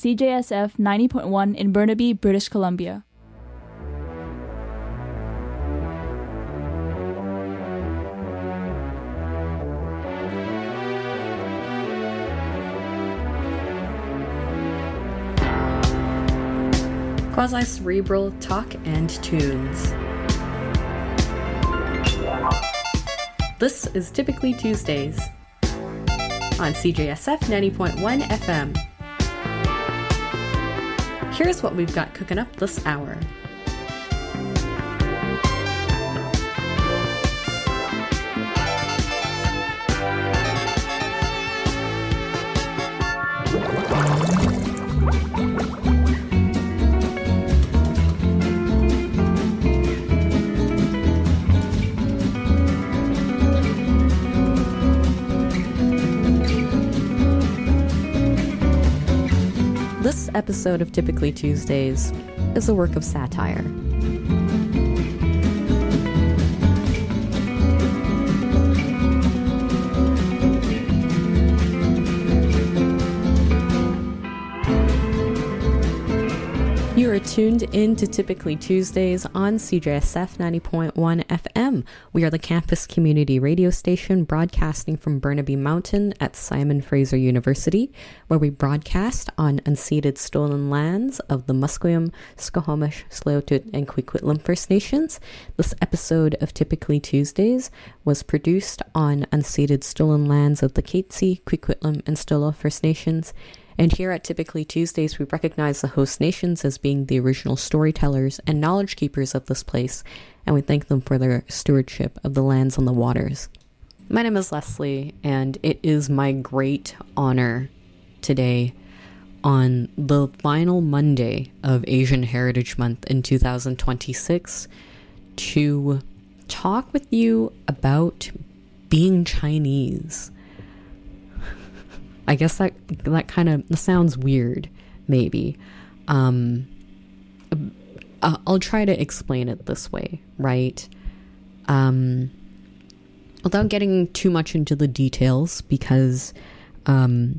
CJSF 90.1 in Burnaby, British Columbia. Quasi-cerebral talk and tunes. This is Typically Tuesdays on CJSF 90.1 FM. Here's what we've got cooking up this hour. This episode of Typically Tuesdays is a work of satire. You are tuned in to Typically Tuesdays on CJSF 90.1 FM. We are the campus community radio station broadcasting from Burnaby Mountain at Simon Fraser University, where we broadcast on unceded stolen lands of the Musqueam, Squamish, Tsleil-Waututh, and Coquitlam First Nations. This episode of Typically Tuesdays was produced on unceded stolen lands of the Katzie, Coquitlam, and Stolo First Nations. And here at Typically Tuesdays, we recognize the host nations as being the original storytellers and knowledge keepers of this place, and we thank them for their stewardship of the lands and the waters. My name is Leslie, and it is my great honor today, on the final Monday of Asian Heritage Month in 2026, to talk with you about being Chinese. I guess that kind of sounds weird, maybe. I'll try to explain it this way, right? Without getting too much into the details, because, to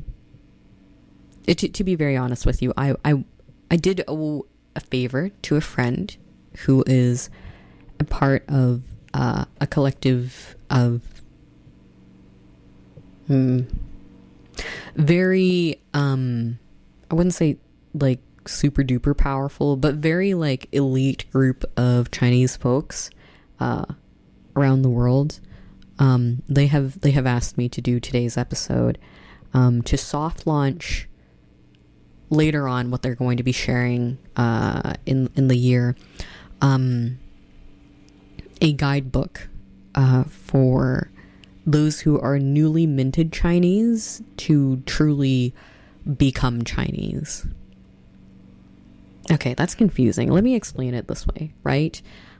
be very honest with you, I did owe a favor to a friend who is a part of a collective of very, I wouldn't say like super duper powerful, but very like elite group of Chinese folks around the world. They have asked me to do today's episode to soft launch later on what they're going to be sharing in the year, a guidebook for those who are newly minted Chinese to truly become Chinese. Okay, that's confusing. Let me explain it this way, right?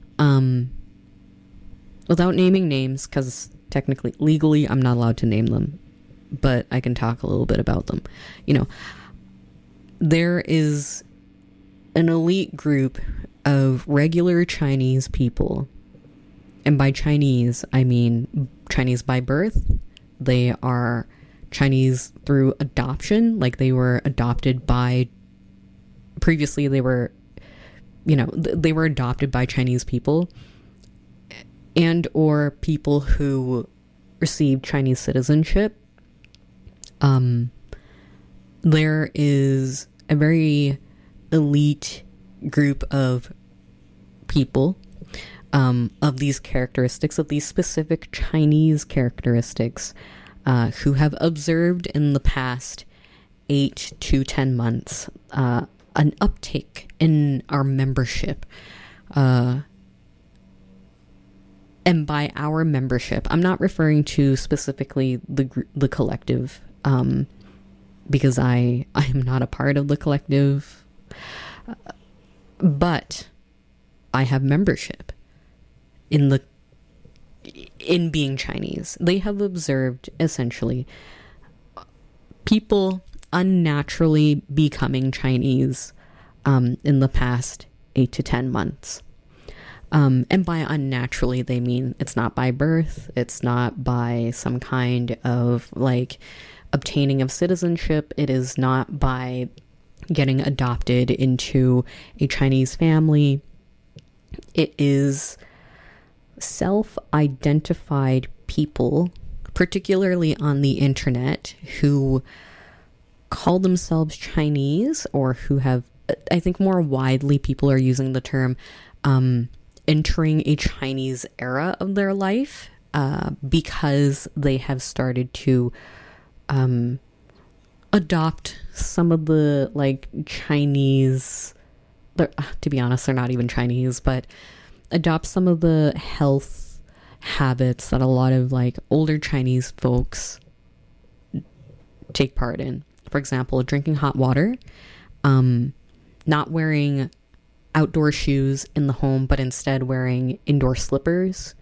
Without naming names, because technically, legally, I'm not allowed to name them, but I can talk a little bit about them. You know, there is an elite group of regular Chinese people, and by Chinese, I mean Chinese by birth. They are Chinese through adoption, like they were adopted by, previously they were, they were adopted by Chinese people, and or people who received Chinese citizenship. There is a very elite group of people of these characteristics, of these specific Chinese characteristics, who have observed in the past 8 to 10 months an uptake in our membership. And by our membership, I'm not referring to specifically the collective, because I am not a part of the collective, but I have membership in being Chinese. They have observed essentially people unnaturally becoming Chinese in the past 8 to 10 months. And by unnaturally, they mean it's not by birth, it's not by some kind of like obtaining of citizenship, it is not by getting adopted into a Chinese family. It is self-identified people, particularly on the internet, who call themselves Chinese, or who have, I think more widely people are using the term, entering a Chinese era of their life, because they have started to adopt some of the like Chinese, to be honest, they're not even Chinese, but adopt some of the health habits that a lot of like older Chinese folks take part in. For example, drinking hot water, not wearing outdoor shoes in the home, but instead wearing indoor slippers,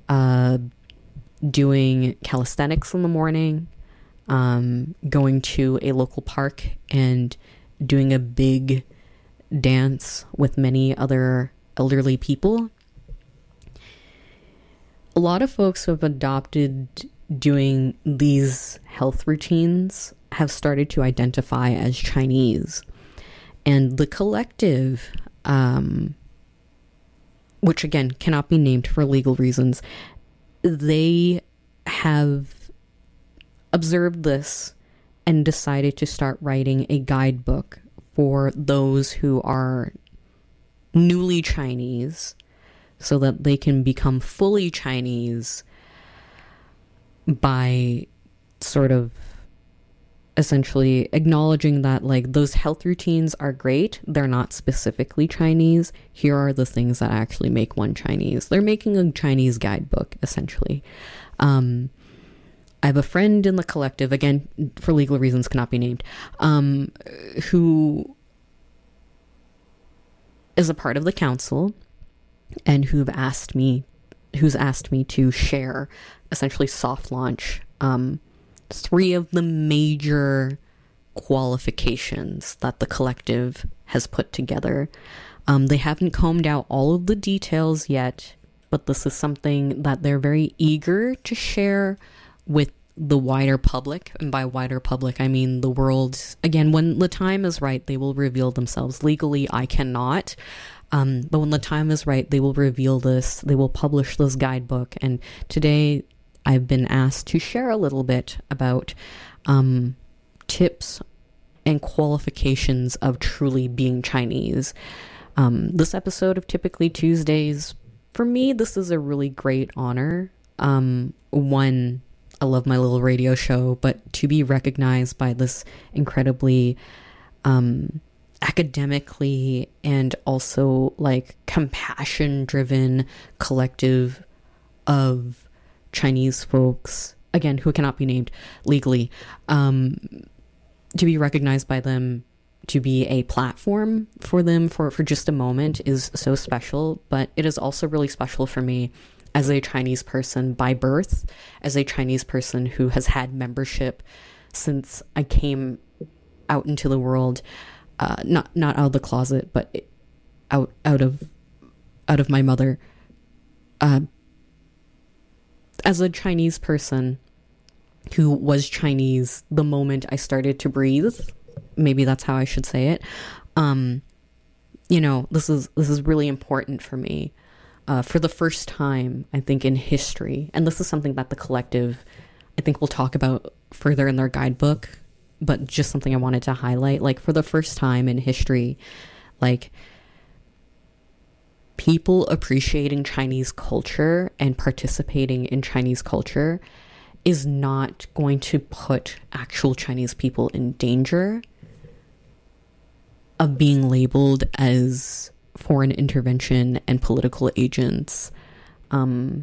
doing calisthenics in the morning, going to a local park and doing a big dance with many other elderly people. A lot of folks who have adopted doing these health routines have started to identify as Chinese. And the collective, which again cannot be named for legal reasons, they have observed this and decided to start writing a guidebook for those who are newly Chinese, so that they can become fully Chinese by sort of essentially acknowledging that like those health routines are great. They're not specifically Chinese. Here are the things that actually make one Chinese. They're making a Chinese guidebook, essentially. I have a friend in the collective, again, for legal reasons cannot be named, who is a part of the council and who's asked me to share, essentially soft launch, 3 of the major qualifications that the collective has put together. They haven't combed out all of the details yet, but this is something that they're very eager to share with the wider public. And by wider public, I mean the world. Again, when the time is right, they will reveal themselves. Legally, I cannot. But when the time is right, they will reveal this. They will publish this guidebook. And today, I've been asked to share a little bit about tips and qualifications of truly being Chinese. This episode of Typically Tuesdays, for me, this is a really great honor. One, I love my little radio show, but to be recognized by this incredibly academically and also like compassion-driven collective of Chinese folks, again, who cannot be named legally, to be recognized by them, to be a platform for them for just a moment is so special. But it is also really special for me as a Chinese person by birth, as a Chinese person who has had membership since I came out into the world, not out of the closet, but out of my mother. As a Chinese person who was Chinese the moment I started to breathe, maybe that's how I should say it. This is really important for me. For the first time, I think, in history, and this is something that the collective, I think, will talk about further in their guidebook, but just something I wanted to highlight. Like, for the first time in history, like, people appreciating Chinese culture and participating in Chinese culture is not going to put actual Chinese people in danger of being labeled as foreign intervention and political agents. It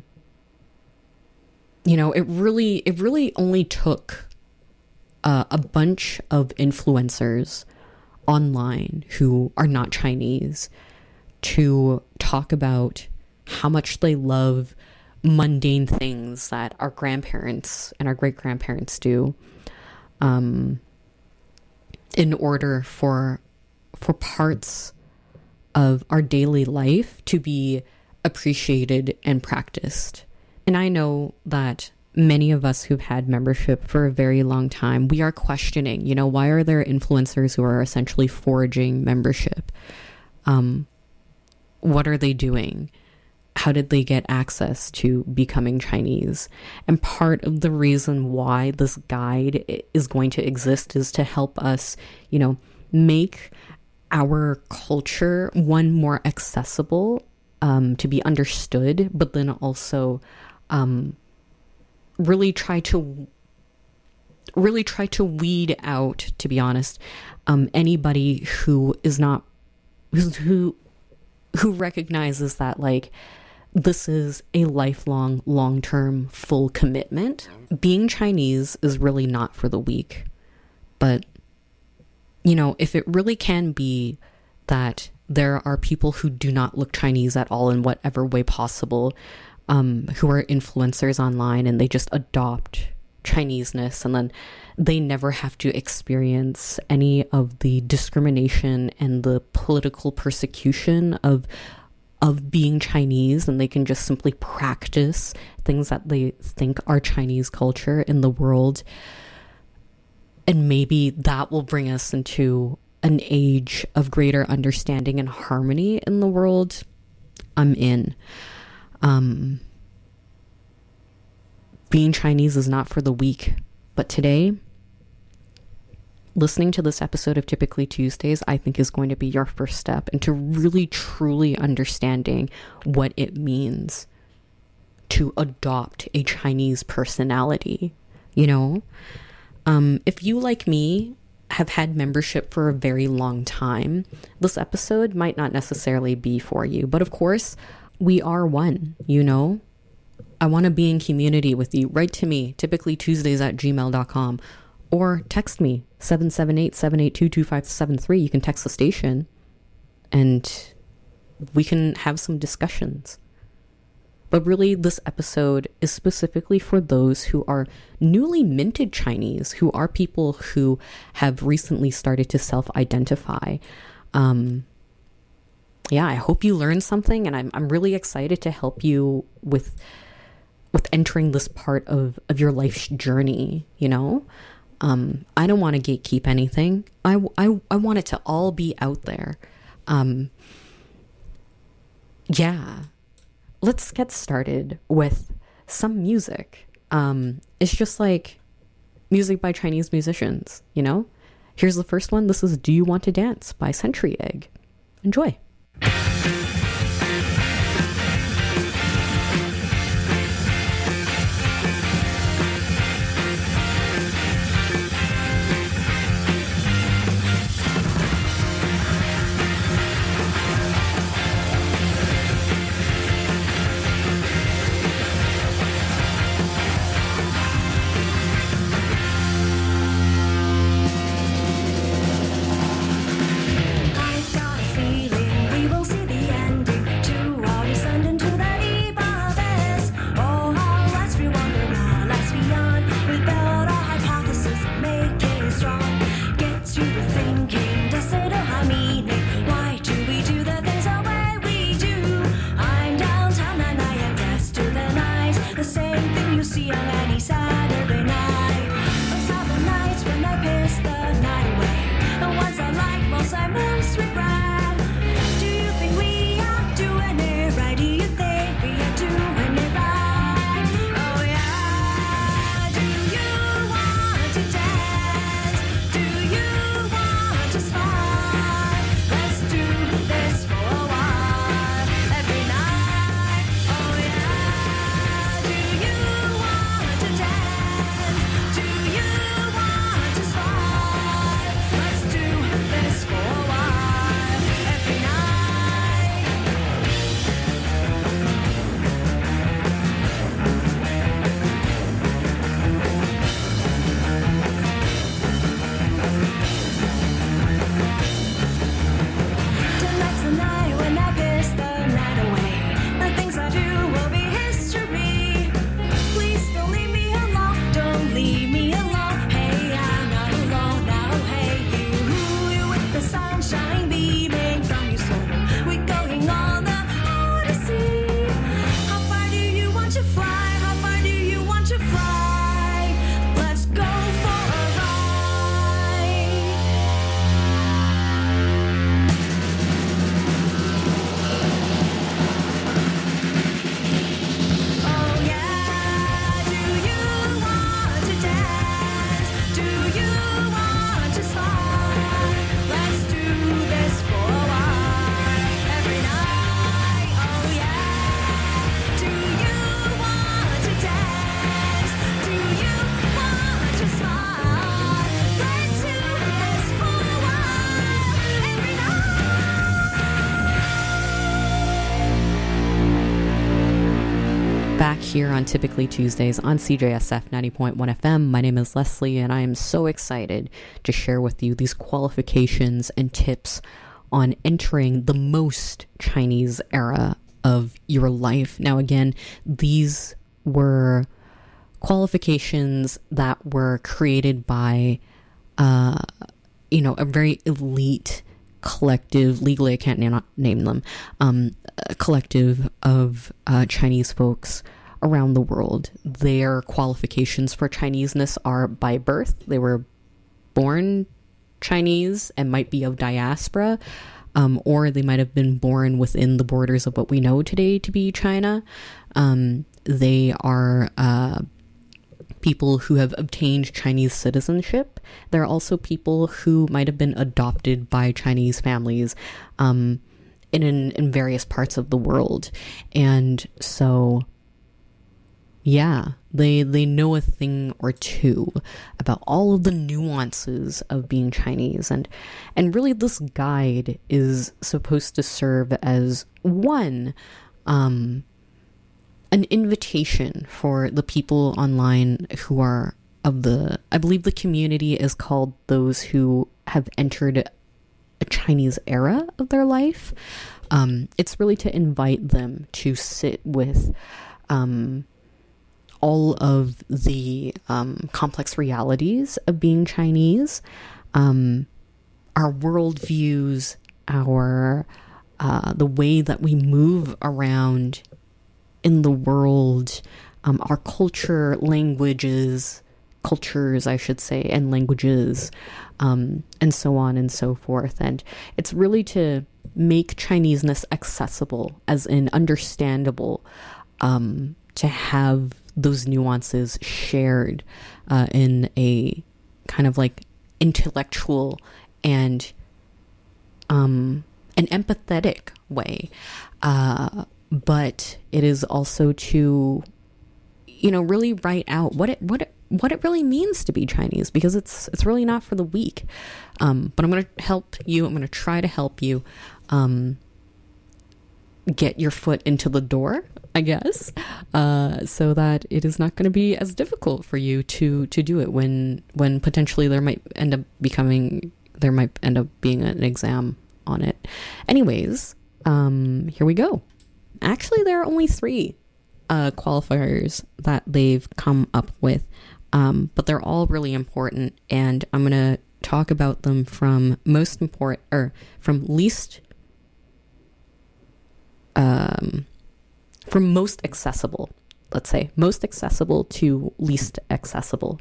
really only took a bunch of influencers online who are not Chinese to talk about how much they love mundane things that our grandparents and our great-grandparents do, in order for parts of our daily life to be appreciated and practiced. And I know that many of us who've had membership for a very long time, we are questioning, you know, why are there influencers who are essentially forging membership? What are they doing? How did they get access to becoming Chinese? And part of the reason why this guide is going to exist is to help us, you know, make our culture, one, more accessible, to be understood, but then also really try to weed out, to be honest, anybody who is not who recognizes that, like, this is a lifelong, long-term, full commitment. Being Chinese is really not for the weak. But, you know, if it really can be that there are people who do not look Chinese at all in whatever way possible, who are influencers online, and they just adopt Chineseness, and then they never have to experience any of the discrimination and the political persecution of being Chinese, and they can just simply practice things that they think are Chinese culture in the world. And maybe that will bring us into an age of greater understanding and harmony in the world. I'm in. Being Chinese is not for the weak. But today, listening to this episode of Typically Tuesdays, I think, is going to be your first step into really truly understanding what it means to adopt a Chinese personality, you know? If you, like me, have had membership for a very long time, this episode might not necessarily be for you. But of course, we are one, you know? I want to be in community with you. Write to me, typicallytuesdays@gmail.com, or text me, 778-782-2573. You can text the station, and we can have some discussions. But really, this episode is specifically for those who are newly minted Chinese, who are people who have recently started to self-identify. Yeah, I hope you learned something, and I'm really excited to help you with entering this part of your life's journey, you know? I don't want to gatekeep anything. I want it to all be out there. Yeah. Let's get started with some music. It's just like music by Chinese musicians, you know? Here's the first one. This is Do You Want to Dance by Century Egg. Enjoy. I've got a feeling here on Typically Tuesdays on CJSF 90.1 FM. My name is Leslie, and I am so excited to share with you these qualifications and tips on entering the most Chinese era of your life. Now, again, these were qualifications that were created by, a very elite collective, legally I can't name them, a collective of Chinese folks around the world. Their qualifications for Chineseness are by birth. They were born Chinese and might be of diaspora, or they might have been born within the borders of what we know today to be China. They are people who have obtained Chinese citizenship. There are also people who might have been adopted by Chinese families in various parts of the world. And so, yeah, they know a thing or two about all of the nuances of being Chinese. And really this guide is supposed to serve as one, an invitation for the people online who are I believe the community is called those who have entered a Chinese era of their life. It's really to invite them to sit with all of the complex realities of being Chinese, our worldviews, the way that we move around in the world, our cultures, I should say, and languages, and so on and so forth. And it's really to make Chineseness accessible, as in understandable, to have those nuances shared in a kind of like intellectual and an empathetic way. But it is also to, really write out what it really means to be Chinese, because it's really not for the weak. But I'm going to help you. I'm going to try to help you get your foot into the door, I guess, so that it is not going to be as difficult for you to do it when potentially there might end up being an exam on it. Anyways, here we go. Actually, there are only 3 qualifiers that they've come up with, but they're all really important, and I'm going to talk about them from least from most accessible, let's say, most accessible to least accessible.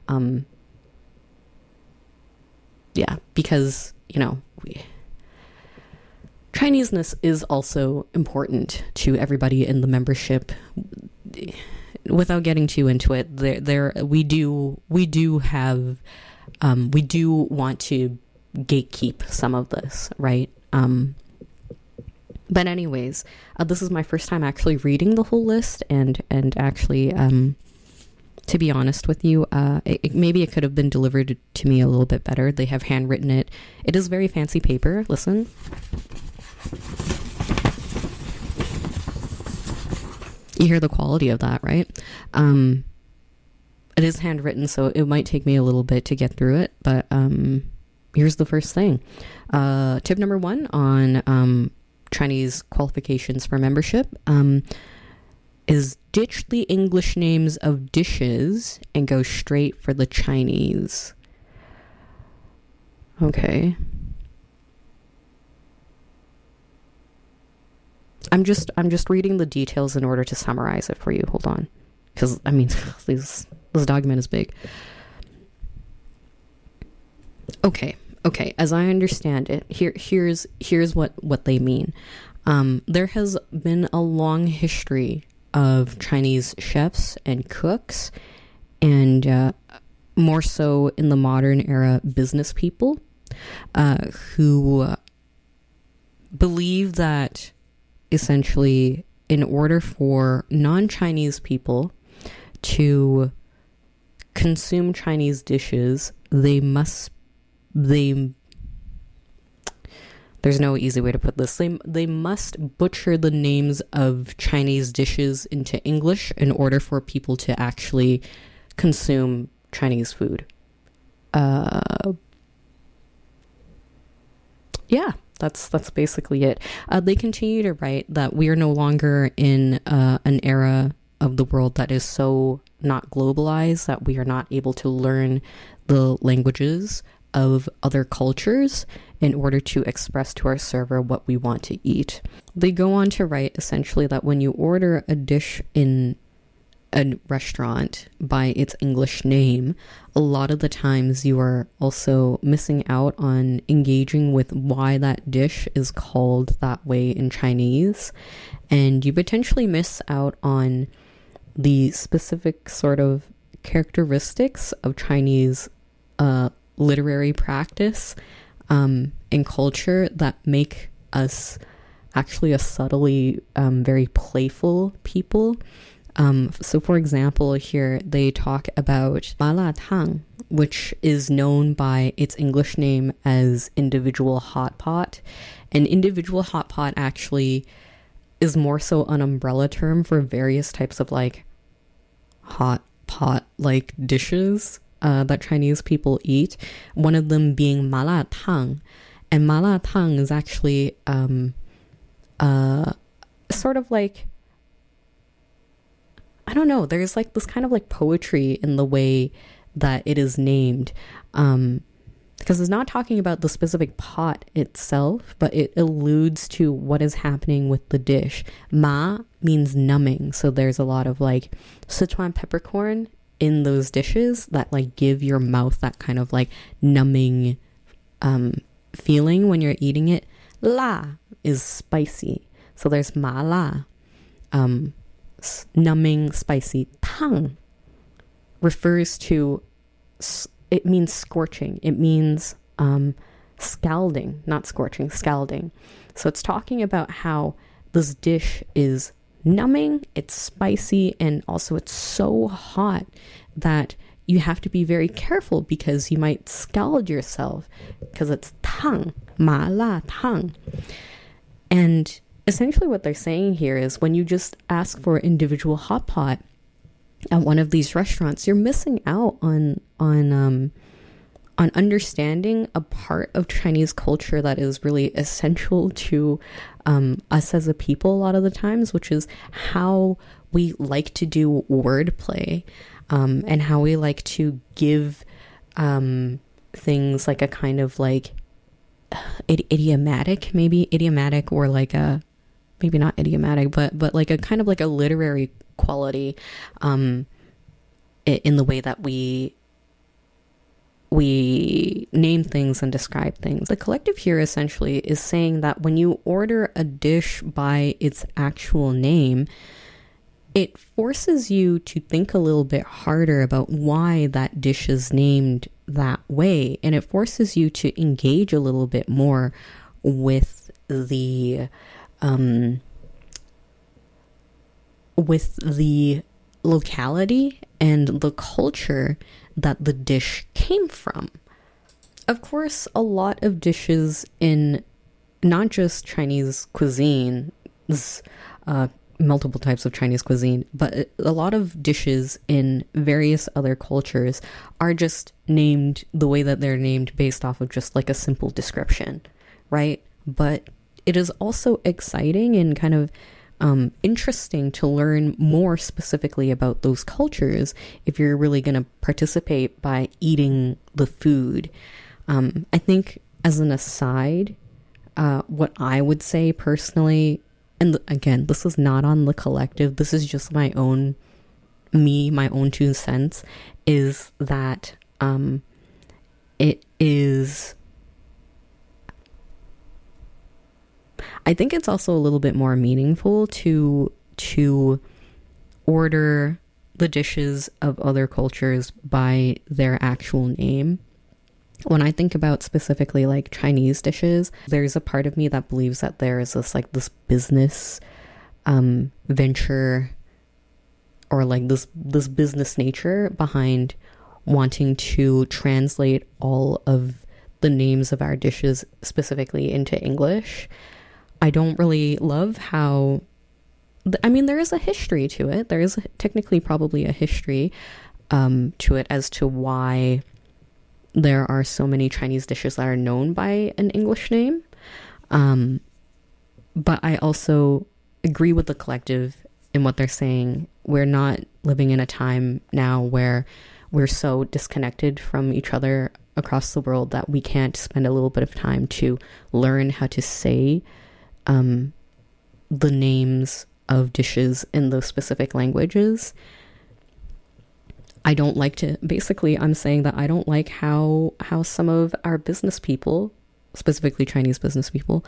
Because, Chineseness is also important to everybody in the membership. Without getting too into it, we do want to gatekeep some of this, right? But anyways, this is my first time actually reading the whole list, and actually, to be honest with you, maybe it could have been delivered to me a little bit better. They have handwritten it. It is very fancy paper. Listen. You hear the quality of that, right? It is handwritten, so it might take me a little bit to get through it, but here's the first thing. Tip number 1 on Chinese qualifications for membership is ditch the English names of dishes and go straight for the Chinese. Okay. I'm just reading the details in order to summarize it for you. Hold on. Because, this document is big. Okay. As I understand it, here's what they mean. There has been a long history of Chinese chefs and cooks, and more so in the modern era, business people, who believe that essentially, in order for non-Chinese people to consume Chinese dishes, there's no easy way to put this. They must butcher the names of Chinese dishes into English in order for people to actually consume Chinese food. Yeah, that's basically it. They continue to write that we are no longer in an era of the world that is so not globalized that we are not able to learn the languages of other cultures in order to express to our server what we want to eat. They go on to write essentially that when you order a dish in a restaurant by its English name, a lot of the times you are also missing out on engaging with why that dish is called that way in Chinese, and you potentially miss out on the specific sort of characteristics of Chinese literary practice and culture that make us actually a subtly very playful people. So for example, here they talk about ma la tang, which is known by its English name as individual hot pot. And individual hot pot actually is more so an umbrella term for various types of like hot pot like dishes that Chinese people eat. One of them being ma la tang. And ma la tang is actually sort of like, I don't know, there's like this kind of like poetry in the way that it is named, because it's not talking about the specific pot itself, but it alludes to what is happening with the dish. Ma means numbing, so there's a lot of like Sichuan peppercorn in those dishes that like give your mouth that kind of like numbing feeling when you're eating it. La is spicy, so there's ma la, numbing, spicy. Tang refers to, it means scorching. It means scalding, not scorching, scalding. So it's talking about how this dish is numbing, it's spicy, and also it's so hot that you have to be very careful because you might scald yourself because it's tang, ma la tang. And essentially what they're saying here is when you just ask for individual hot pot at one of these restaurants, you're missing out on understanding a part of Chinese culture that is really essential to us as a people a lot of the times, which is how we like to do wordplay, and how we like to give things like a kind of like idiomatic, or like a, maybe not idiomatic, but like a kind of like a literary quality in the way that we name things and describe things. The collective here essentially is saying that when you order a dish by its actual name, it forces you to think a little bit harder about why that dish is named that way, and it forces you to engage a little bit more with the locality and the culture that the dish came from. Of course, a lot of dishes in not just Chinese cuisine, multiple types of Chinese cuisine, but a lot of dishes in various other cultures are just named the way that they're named based off of just like a simple description, right? But it is also exciting and kind of interesting to learn more specifically about those cultures if you're really going to participate by eating the food. I think as an aside, what I would say personally, and again, this is not on the collective, this is just my own 2 cents, is that it is, I think it's also a little bit more meaningful to order the dishes of other cultures by their actual name. When I think about specifically like Chinese dishes, there's a part of me that believes that there is this business venture, or like this business nature behind wanting to translate all of the names of our dishes specifically into English. I don't really love how, I mean, there is a history to it. There is technically probably a history to it as to why there are so many Chinese dishes that are known by an English name. But I also agree with the collective in what they're saying. We're not living in a time now where we're so disconnected from each other across the world that we can't spend a little bit of time to learn how to say the names of dishes in those specific languages. I don't like to, basically I'm saying that I don't like how some of our business people, specifically Chinese business people,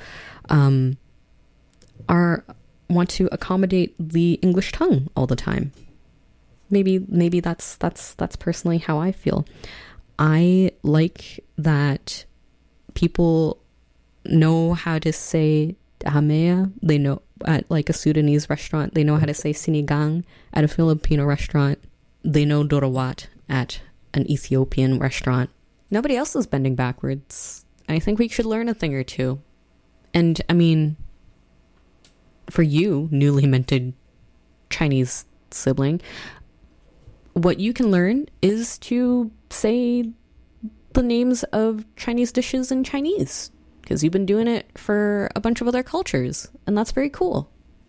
want to accommodate the English tongue all the time. Maybe that's personally how I feel. I like that people know how to say hamea. They know at like a Sudanese restaurant, they know how to say sinigang. At a Filipino restaurant, they know dorawat. At an Ethiopian restaurant, nobody else is bending backwards. I think we should learn a thing or two. And I mean, for you, newly minted Chinese sibling, what you can learn is to say the names of Chinese dishes in Chinese, because you've been doing it for a bunch of other cultures, and that's very cool.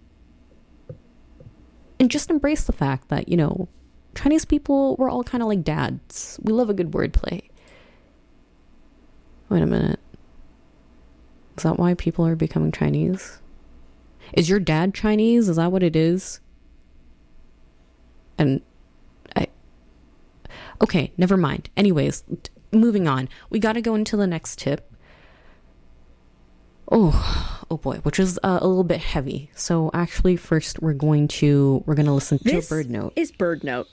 And just embrace the fact that, you know, Chinese people, we're all kind of like dads. We love a good wordplay. Wait a minute. Is that why people are becoming Chinese? Is your dad Chinese? Is that what it is? And okay, never mind. Anyways, moving on. We got to go into the next tip. Oh boy, which is a little bit heavy. So actually, first we're going to listen to a bird note. This is Bird Note.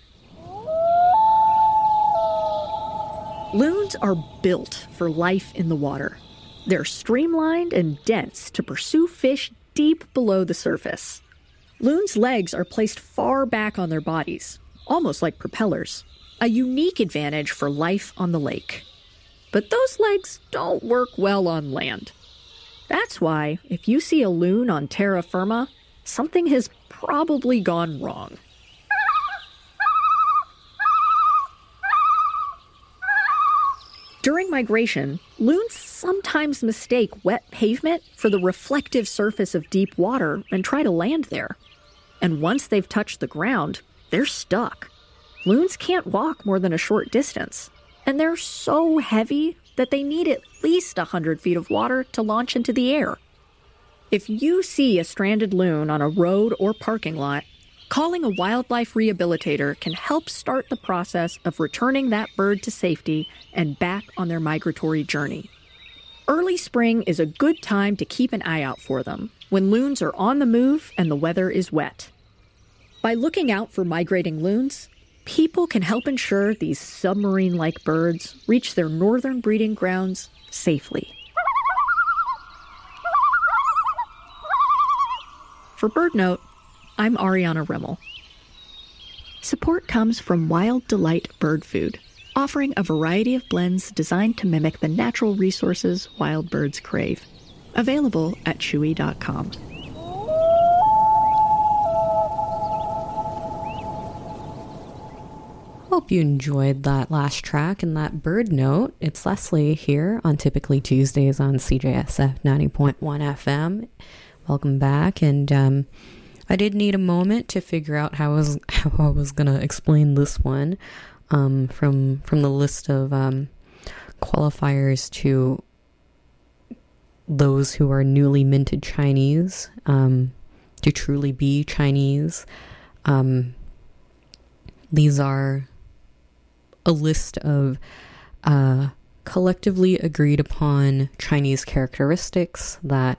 Loons are built for life in the water. They're streamlined and dense to pursue fish deep below the surface. Loons' legs are placed far back on their bodies, almost like propellers, a unique advantage for life on the lake. But those legs don't work well on land. That's why, if you see a loon on terra firma, something has probably gone wrong. During migration, loons sometimes mistake wet pavement for the reflective surface of deep water and try to land there. And once they've touched the ground, they're stuck. Loons can't walk more than a short distance, and they're so heavy that they need at least 100 feet of water to launch into the air. If you see a stranded loon on a road or parking lot, calling a wildlife rehabilitator can help start the process of returning that bird to safety and back on their migratory journey. Early spring is a good time to keep an eye out for them, when loons are on the move and the weather is wet. By looking out for migrating loons, people can help ensure these submarine-like birds reach their northern breeding grounds safely. For Bird Note, I'm Ariana Rimmel. Support comes from Wild Delight Bird Food, offering a variety of blends designed to mimic the natural resources wild birds crave. Available at chewy.com. Hope you enjoyed that last track and that bird note. It's Leslie here on Typically Tuesdays on CJSF 90.1 FM. Welcome back. And I did need a moment to figure out how I was going to explain this one from the list of qualifiers to those who are newly minted Chinese, to truly be Chinese. These are a list of collectively agreed upon Chinese characteristics that